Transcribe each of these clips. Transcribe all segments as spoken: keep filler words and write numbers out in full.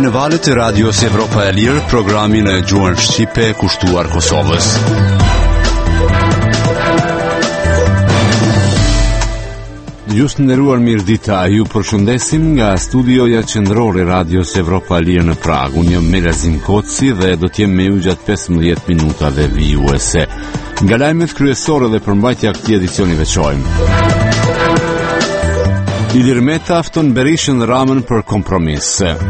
në valët e Radios Evropa e Lirë, programin e gjuhën shqipe kushtuar Kosovës. Just nderuar mirëdita, ju përshëndesim nga studioja qendrore Radios Evropa e Lirë në Prag. Unë jam Melazim Koci dhe do t'jem me ju gjatë pesëmbëdhjetë minutave vijuese. Nga lajmet kryesore dhe përmbajtja këtij edicioni veçojmë. Ilir Meta fton Berishën dhe Ramën për kompromis.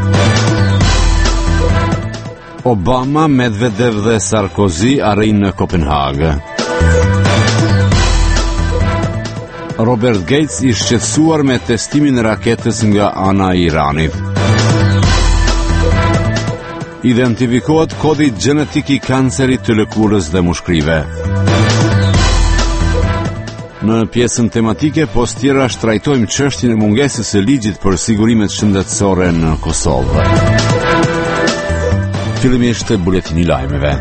Obama, Medvedev dhe Sarkozy arrin në Kopenhagë. Robert Gates i shqetësuar me testimin e raketës nga ana e Iranit. Identifikohet kodi gjenetik i kancerit të lëkurës dhe mushkrive. Në pjesën tematike, post tjera shtrajtojmë çështjen e mungesës së ligjit për sigurimet shëndetësore në Kosovë. Fillimisht buletini i lajmeve.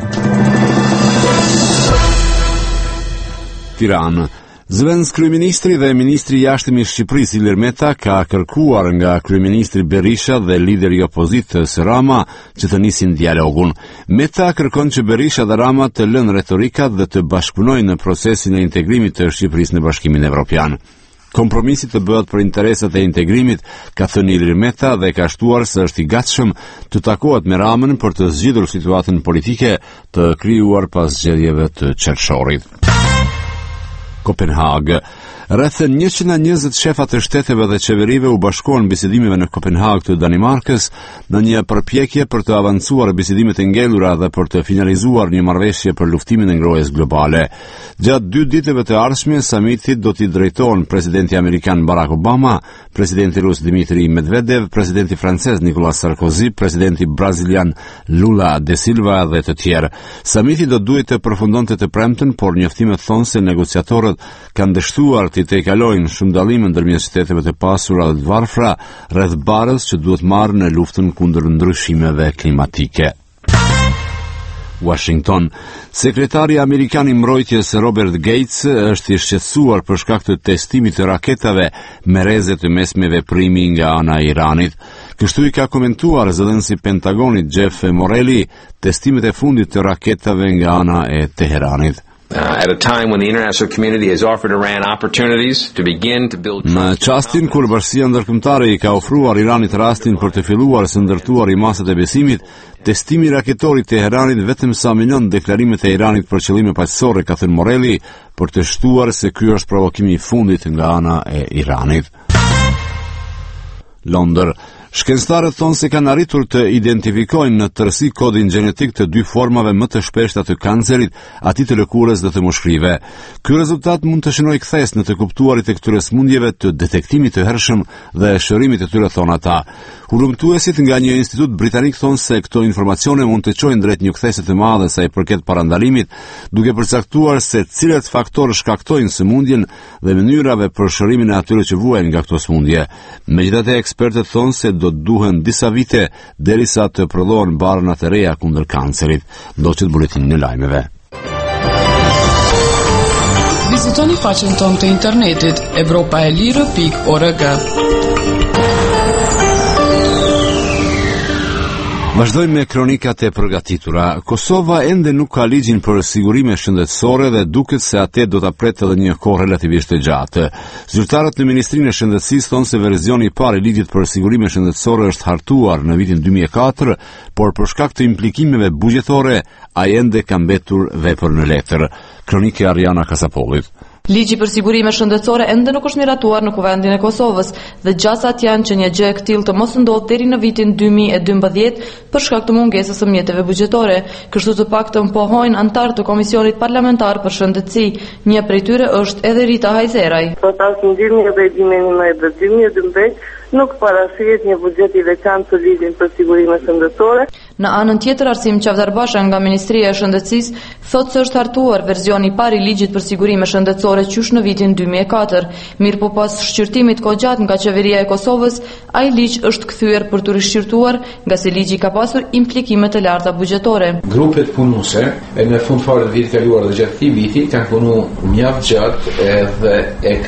Tiranë. Zëvendës kryeministri dhe ministri i jashtëm i Shqipërisë Ilir Meta ka kërkuar nga kryeministri Berisha dhe lideri i opozitës Rama që të nisin dialogun. Meta kërkon që Berisha dhe Rama të lënë retorikat dhe të bashkëpunojnë në procesin e integrimit të Shqipërisë në Bashkimin Evropian. Kompromisi të bëhet për interesat e integrimit, ka thënë Ilir Meta dhe ka shtuar se është i gatshëm të takohet me Ramën për të zgjidhur situatën politike të krijuar pas zgjedhjeve të qershorit. Kopenhagë. Rreth njëqind e njëzet shefa të shteteve dhe qeverive u bashkuan bisedimeve në Kopenhagë të Danimarkës në një përpjekje për të avancuar bisedimet e ngelura dhe për të finalizuar një marrëveshje për luftimin e ngrohjes globale. Gjatë dy ditëve të ardhshme, samitit do t'i drejtohen presidenti amerikan Barack Obama, presidenti rus Dmitri Medvedev, presidenti francez Nicolas Sarkozy, presidenti brazilian Lula da Silva dhe të tjerë. Samiti do duhet të përfundonte të premten, por njoftimet thonë se negociatorët kanë dështuar të tejkalojnë shumë dallime ndërmjet shteteve të pasura dhe të varfra rreth barës që duhet marrë në luftën kundër ndryshimeve klimatike. Washington. Sekretari amerikan i mbrojtjes Robert Gates është i shqetësuar për shkak të testimit të raketave me rreze të mesme veprimi nga ana e Iranit. Kështu i ka komentuar zëdhënësi i Pentagonit Jeff Morelli testimet e fundit të raketave nga ana e Teheranit. Uh, at a time when the international community has offered Iran opportunities to begin to build. Në çastin kur bashkia ndërkombëtare i ka ofruar Iranit rastin për të filluar së ndërtuar i masat e besimit, testimi raketor i Teheranit vetëm sa minon deklarimet e Iranit për qëllime paqësore, ka thënë Morelli, për të shtuar se ky është provokimi i fundit nga ana e Iranit. Londër. Shkencëtarët thonë se kanë arritur të identifikojnë në tërësi kodin gjenetik të dy formave më të shpeshta të kancerit, atij të lëkurës dhe të mushkrive. Ky rezultat mund të shënojë kthes në të kuptuarit e këtyre smundjeve, të detektimit të hershëm dhe shërimit të tyre, thonë ata. Humbtuesit nga një institut britanik thonë se këto informacione mund të çojnë drejt një kthese të madhe sa i përket parandalimit, duke përcaktuar se cilat faktorë shkaktojnë sëmundjen dhe mënyrave për shërimin e atyre që vuajnë nga këto smundje. Megjithatë, ekspertët thonë se do të duhen disa vite derisa të prodhohen barënat e reja kundër kancerit. Ndoqet buletinin e lajmeve. Vizitoni faqen tonë të internetit evropaelire pikë org. Vazhdojmë me kronikat e përgatitura. Kosova ende nuk ka ligjin për sigurime shëndetësore dhe duket se atë do ta pretë edhe një kohë relativisht të gjatë. Zyrtarët në Ministrinë e Shëndetësisë thonë se versioni i parë i ligjit për sigurime shëndetësore është hartuar në vitin dy mijë e katër, por për shkak të implikimeve buxhetore ai ende ka mbetur vepër në letër. Kronikë e Ariana Kasapollit. Ligji për sigurime shëndetësore ende nuk është miratuar në Kuvendin e Kosovës dhe gjasat janë që një gjë e këtillë të mos ndodhë deri në vitin dy mijë e dymbëdhjetë për shkak të mungesës së mjeteve buxhetore. Kështu të paktën pohojnë anëtarë të Komisionit Parlamentar për Shëndetësi. Një prej tyre është edhe Rita Hajzeraj. Pas në dy mijë e dymbëdhjetë dhe dy mijë e dymbëdhjetë nuk parashihet një buxhet i veçantë për ligjin për sigurime shëndetësore. Në anën tjetër, Arsim Qavdarbasha nga Ministria e Shëndetësisë thotë se është hartuar versioni i parë i ligjit për sigurime shëndetësore qysh në vitin dy mijë e katër. Mirë po pas shqyrtimit kohëgjatë nga qeveria e Kosovës, ai ligj është kthyer për të rishqyrtuar, nga se ligji ka pasur implikime të larta buxhetore. Grupet punuese në fund fare të vitit kaluar dhe gjatë këtij viti kanë punuar mjaft gjatë dhe e kanë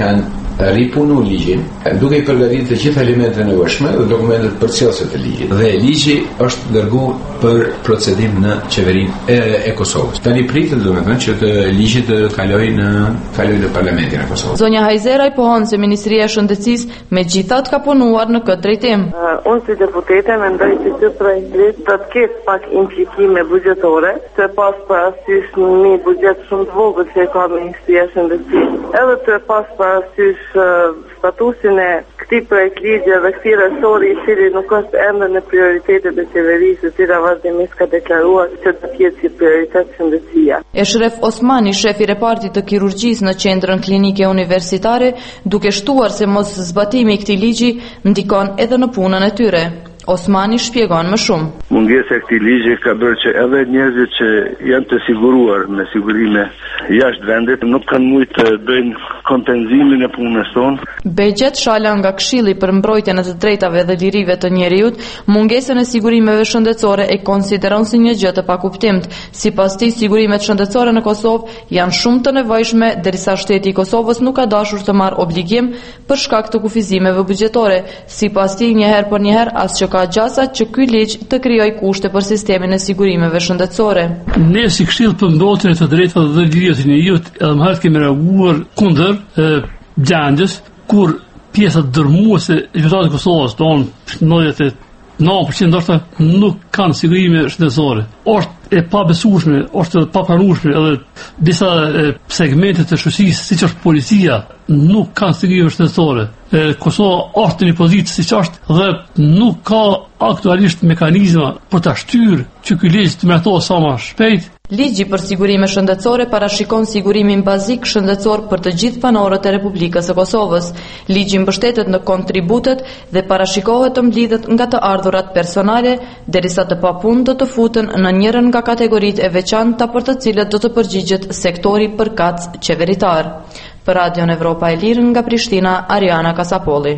ripunu ligjin, duke i përgatitur të gjitha elementet e nevojshme dhe dokumentet përcjellëse të ligjit. Dhe ligji është dërguar për procedim në qeverinë e, e Kosovës. Tani pritet domethënë që të ligji të kalojë në kalojë në parlamentin e Kosovës. Zonja Hajzeraj pohon se Ministria e Shëndetësisë megjithatë ka punuar në këtë drejtim. Uh, unë si deputete mendoj se ky projekt do të ketë pak implikime buxhetore, se pas parasysh një buxhet shumë të vogël që ka Ministria e Shëndetësisë. Edhe të pas parasysh uh, statusin e këtij projekt ligje dhe këtij resori i cili nuk është ende në prioritetet e qeverisë, e cila vazhdimisht ka deklaruar se do të jetë si prioritet shëndetësia. Eshref Osmani, shef i repartit të kirurgjisë në qendrën klinike universitare, duke shtuar se mos zbatimi i këtij ligji ndikon edhe në punën e tyre. Osmani shpjegon më shumë. Mungesa e këtij ligji ka bërë që edhe njerëzit që janë të siguruar me sigurime jashtë vendit nuk kanë mujtë të bëjnë kompenzimin e punës tonë. Begjet Shala nga Këshilli për mbrojtjen e të drejtave dhe lirive të njerëzit, mungesën e sigurimeve shëndetësore e konsideron si një gjë të pakuptimt. Sipas tij, sigurimet shëndetësore në Kosovë janë shumë të nevojshme, derisa shteti i Kosovës nuk ka dashur të marrë obligim për shkak të kufizimeve buxhetore. Sipas tij, një herë për një herë asgjë ka gjasa që ky ligj të krijojë kushte për sistemin e sigurimeve shëndetësore. Ne si Këshill për mbrojtjen e të drejtave dhe lirive të njerëzit, edhe më herët kemi reaguar kundër gjendjes kur pjesa dërmuese e qytetit të Kosovës, don nëntëdhjetë e nëntë përqind ndoshta nuk kanë sigurime shëndetësore. Është e pabesueshme, është e papranueshme edhe disa e, segmente të shoqërisë, siç është policia, nuk kanë sigurime shëndetësore. Kosova është në një pozitë siç është dhe nuk ka aktualisht mekanizma për ta shtyrë që ky ligj të mjaftohet sa më shpejt. Ligji për sigurime shëndetësore parashikon sigurimin bazik shëndetësor për të gjithë banorët e Republikës së Kosovës. Ligji mbështetet në kontributet dhe parashikohet të mblidhet nga të ardhurat personale, derisa të papunë do të futen në njërin nga kategoritë e veçanta për të cilët do të përgjigjet sektori përkatës qeveritar. Për Radion Evropa e Lirë nga Prishtina, Ariana Kasapolli.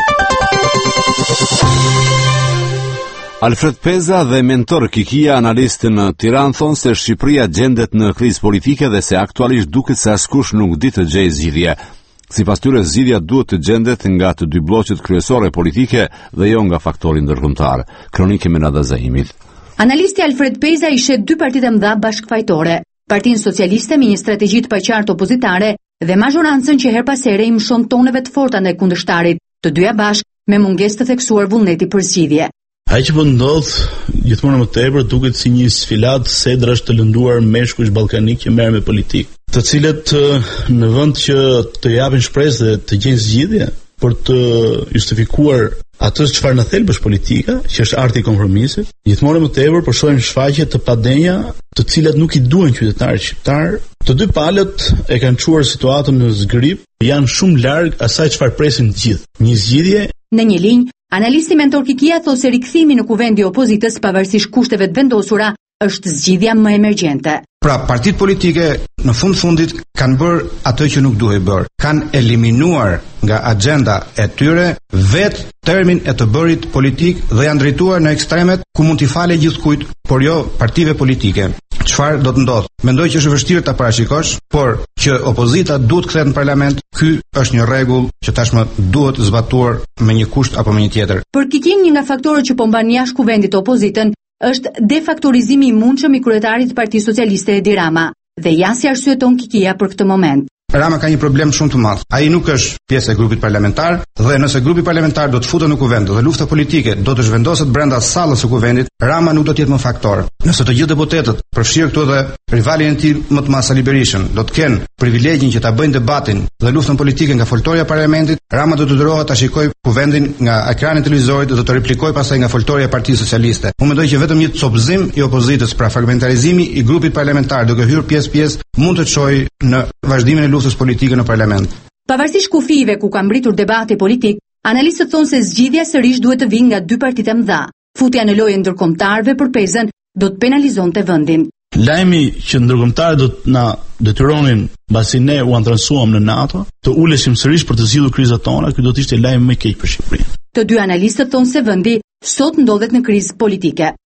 Alfred Peza dhe mentor Kikia, analist në Tiranë, thonë se Shqipëria gjendet në krizë politike dhe se aktualisht duket se askush nuk di të gjejë zgjidhje. Sipas tyre, zgjidhja duhet të gjendet nga të dy bloqet kryesore politike dhe jo nga faktori ndërkombëtar. Kronike me Nada Zaimit. Analisti Alfred Peza i shet dy partitë mëdha bashkëfajtore, Partinë Socialiste me një strategji të paqartë opozitare dhe mazhorancën që her pas here i mshon toneve të forta ndaj kundërshtarit, të dyja bashkë me mungesë të theksuar vullneti për zgjidhje. Ai që po ndodh gjithmonë më tepër duket si një sfilat sedrash të lënduar meshkush ballkanik që merren me politikë, të cilët në vend që të japin shpresë dhe të gjejnë zgjidhje për të justifikuar atë çfarë në thelb është politika, që është arti i kompromisit, gjithmonë më tepër po shohim shfaqje të padenja, të cilat nuk i duan qytetarët shqiptar. Të dy palët e kanë çuar situatën në zgrip, janë shumë larg asaj çfarë presin të gjithë. Një zgjidhje. Në një linjë, analisti mentor Kikia thosë se rikthimi në kuvendi i opozitës pavarësisht kushteve të vendosura është zgjidhja më emergjente. Pra, partitë politike në fund fundit kanë bërë atë që nuk duhej bërë. Kanë eliminuar nga agenda e tyre vetë termin e të bërit politik dhe janë drejtuar në ekstremet ku mund t'i fale gjithkujt, por jo partive politike. Çfarë do të ndodhë? Mendoj që është vështirë ta parashikosh, por që opozita duhet kthehet në parlament, ky është një rregull që tashmë duhet zbatuar me një kusht apo me një tjetër. Për Kikin, një nga faktorët që po mban jashtë kuvendit opozitën është defaktorizimi i mundshëm i kryetarit të Partisë Socialiste Edi Rama, dhe ja si arsyeton Kikia për këtë moment. Rama ka një problem shumë të madh. Ai nuk është pjesë e grupit parlamentar dhe nëse grupi parlamentar do të futet në kuvend dhe lufta politike do të zhvendoset brenda sallës së kuvendit, Rama nuk do të jetë më faktor. Nëse të gjithë deputetët, përfshirë këtu edhe rivalin e tij më të madh Sali Berishën, do të kenë privilegjin që ta bëjnë debatin dhe luftën politike nga foltorja e parlamentit, Rama do të durohet ta shikojë kuvendin nga ekrani i televizorit dhe do të replikojë pastaj nga foltorja e Partisë Socialiste. Unë mendoj që vetëm një copëzim i opozitës, pra fragmentarizimi i grupit parlamentar duke hyrë pjesë-pjesë, mund të çojë në vazhdimin e luftës politike në parlament. Pavarësisht kufive ku ka mbritur debati politik, analistët thonë se zgjidhja sërish duhet të vijë nga dy partitë e mëdha. Futja në lojë ndërkombëtarëve për Pezën do të penalizonte vendin. Lajmi që ndërkombëtarët do të na detyronin mbasi ne u antrensuam në NATO, të ulesim sërish për të zgjidhur krizat tona, ky do të ishte lajm më i keq për Shqipërinë. Të dy analistët thonë se vendi sot ndodhet në krizë politike.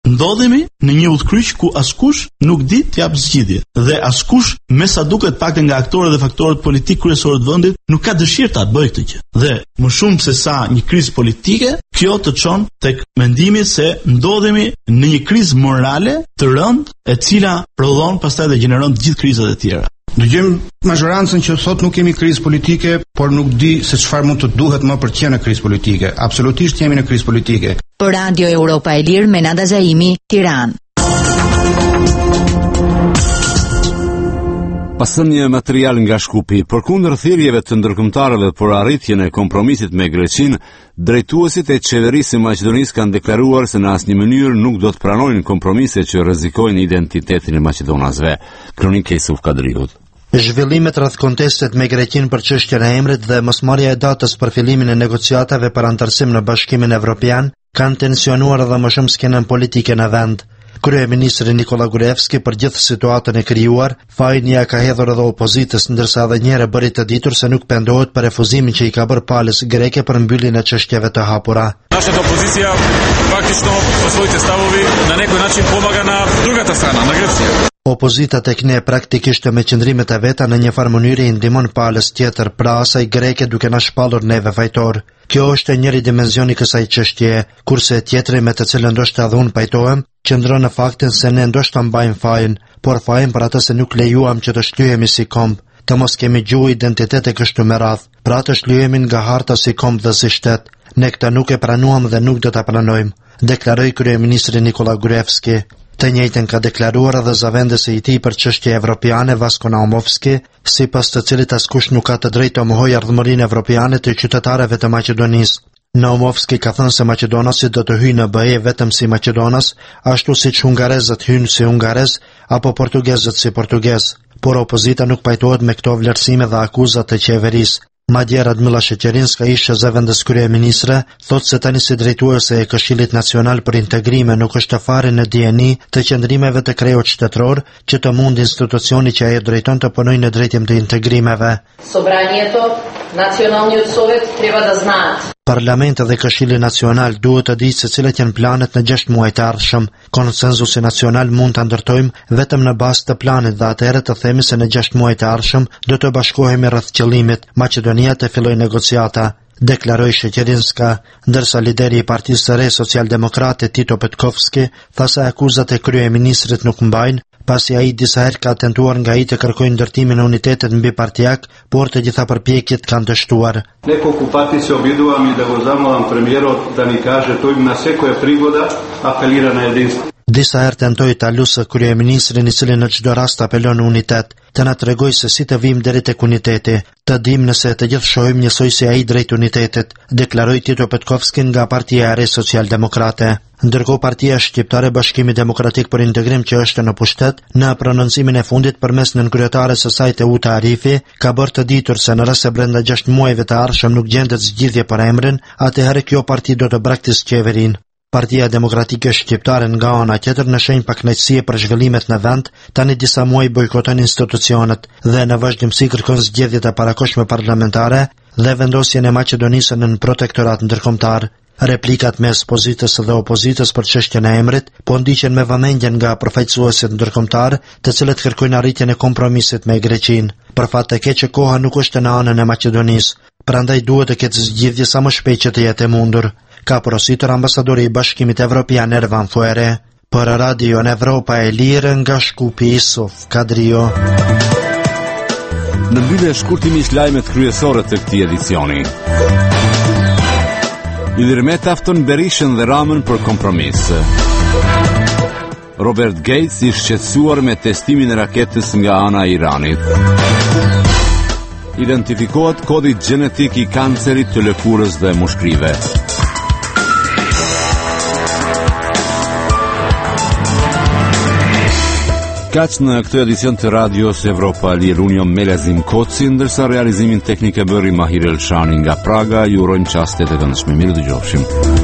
ndodhemi në një udhkryq ku askush nuk di të jap zgjidhje dhe askush, me sa duket pak nga aktorët dhe faktorët politik kryesorë të vendit, nuk ka dëshirë ta bëjë këtë gjë. Dhe më shumë se sa një krizë politike, kjo të çon tek mendimi se ndodhemi në një krizë morale të rëndë, e cila prodhon pastaj dhe gjeneron të gjithë krizat e tjera. Dëgjojmë mazhorancën që thot nuk kemi krizë politike, por nuk di se çfarë mund të duhet më për të qenë në krizë politike. Absolutisht jemi në krizë politike. Për Radio Europa e Lirë, Menada Zaimi, Tiranë. Pasën një material nga Shkupi, përkundër thirrjeve të ndërkombëtarëve për arritjen e kompromisit me Greqinë, drejtuesit e qeverisë së Maqedonisë kanë deklaruar se në asnjë mënyrë nuk do të pranojnë kompromise që rrezikojnë identitetin e maqedonasve. Kronika e Yusuf Kadriut. Zhvillimet rreth kontestet me Greqinë për çështjen e emrit dhe mosmarrja e datës për fillimin e negociatave për antarësim në Bashkimin Evropian kanë tensionuar edhe më shumë skenën politike në vend. Kryeministri Nikola Gruevski për gjithë situatën e krijuar, fajin ja ka hedhur edhe opozitës, ndërsa edhe një herë bëri të ditur se nuk pendohet për refuzimin që i ka bërë palës greke për mbylljen e çështjeve të hapura. Нашата опозиција фактично со своите ставови на некој начин помага на другата страна, на Грција. Opozita tek ne praktikisht me qëndrimet e veta në një farë mënyrë i ndihmon palës tjetër, pra asaj greke duke na shpallur neve fajtor. Kjo është njëri dimensioni kësaj çështje, kurse tjetri me të cilën ndoshta edhe unë pajtohem, qëndron në faktin se ne ndoshta mbajmë fajin, por fajin për atë se nuk lejuam që të shlyhemi si komb, të mos kemi gjuhë, identitet e kështu me radh. Pra të shlyhemi nga harta si komb dhe si shtet. Ne këtë nuk e pranuam dhe nuk do ta pranojmë, deklaroi kryeministri Nikola Gruevski. Të njëjtën ka deklaruar edhe zëvendësi i tij për çështje evropiane Vasko Naumovski, sipas të cilit askush nuk ka të drejtë të mohojë ardhmërinë evropiane të qytetarëve të Maqedonisë. Naumovski ka thënë se maqedonasit do të hyjnë në B E vetëm si maqedonas, ashtu siç hungarezët hyjnë si hungarez apo portugezët si portugez, por opozita nuk pajtohet me këto vlerësime dhe akuzat të qeverisë. Madje Radmila Sheqerinska, ishte zëvendës kryeministre, thotë se tani si drejtuese e Këshillit Nacional për Integrime nuk është fare në dieni të qëndrimeve të krejut shtetëror që të mund institucioni që ajo drejton të punojë në drejtim të integrimeve. Собранието, Националниот совет треба да знаат. Parlamenti dhe Këshilli Nacional duhet të ditë se cilat janë planet në gjashtë muaj të ardhshëm. Konsensusi nacional mund ta ndërtojmë vetëm në bazë të planit dhe atëherë të themi se në gjashtë muaj të ardhshëm do të bashkohemi rreth qëllimit, Maqedonia të fillojë negociata, deklaroi Sheqerinska, ndërsa lideri i Partisë së Re Socialdemokrate Tito Petkovski tha se akuzat e kryeministrit nuk mbajnë, pasi ai disa herë ka tentuar nga ai të kërkojë ndërtimin e unitetit mbi partijak, por të gjitha përpjekjet kanë dështuar. Неколку пати се обидувам и да го замолам премиерот да ни каже тој на секоја пригода апелира на единство. Disa herë tentoi ta lusë kryeministrin i cili në çdo rast apelon në unitet, të na tregoj se si të vim deri tek uniteti, të dim nëse të gjithë shohim njësoj si ai drejt unitetit, deklaroi Tito Petkovski nga Partia e Re Socialdemokrate. Ndërkohë Partia Shqiptare Bashkimi Demokratik për Integrim, që është në pushtet, në prononcimin e fundit përmes nënkryetarës së saj Teuta Arifi, ka bërë të ditur se në rast se brenda gjashtë muajve të ardhshëm nuk gjendet zgjidhje për emrin, atëherë kjo parti do të braktisë qeverinë. Partia Demokratike Shqiptare nga ana tjetër në shenjë pakënaqësie për zhvillimet në vend, tani disa muaj bojkoton institucionet dhe në vazhdimsi kërkon zgjedhjet e parakohshme parlamentare dhe vendosjen e Maqedonisë në protektorat ndërkombëtar. Replikat mes pozitës dhe opozitës për çështjen e emrit po ndiqen me vëmendje nga përfaqësuesit ndërkombëtar, të cilët kërkojnë arritjen e kompromisit me Greqinë. Për fat të keq që koha nuk është në anën e Maqedonisë, prandaj duhet të ketë zgjidhje sa më shpejt që të jetë e mundur, ka porositur ambasadori i Bashkimit Evropian Ervan Fuere. Për Radio në Evropa e Lirë nga Shkupi, Yusuf Kadrio. Në mbyllje shkurtimisht lajmet kryesore të këtij edicioni. Ilir Meta fton Berishën dhe Ramën për kompromis. Robert Gates i shqetësuar me testimin e raketës nga ana e Iranit. Identifikohet kodi gjenetik i kancerit të lëkurës dhe mushkrive. Kaq në këtë edicion të radios Evropa Lirë, unë jam Melazim Koci, ndërsa realizimin teknik e bëri Mahir Elshani nga Praga. Ju urojmë çaste të këndshme. Mirë dëgjofshim.